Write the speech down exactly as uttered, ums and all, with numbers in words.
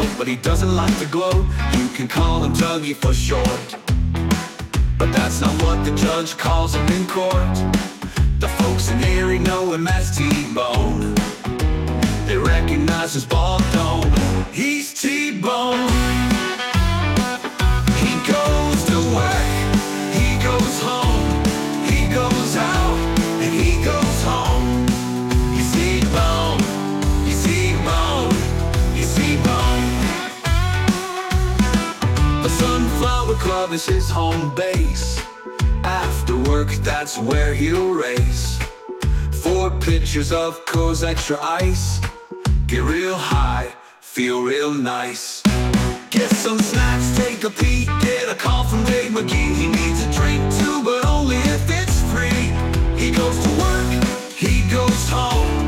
world, but he doesn't like to glow. You can call him Dougie for short, but that's not what the judge calls him in court. The folks in Erie know him as T-Bone. They recognize his bald dome. He's T-Bone. He goes to work, he goes home, he goes out, and he goes home. He's T-Bone, he's T-Bone, he's T-Bone. The Sunflower Club is his home base. After work, that's where he'll race. Four pitchers of Coors Extra Ice. Get real high, feel real nice. Get some snacks, take a peek, get a call from Dave McGee. He needs a drink too, but only if it's free. He goes to work, he goes home,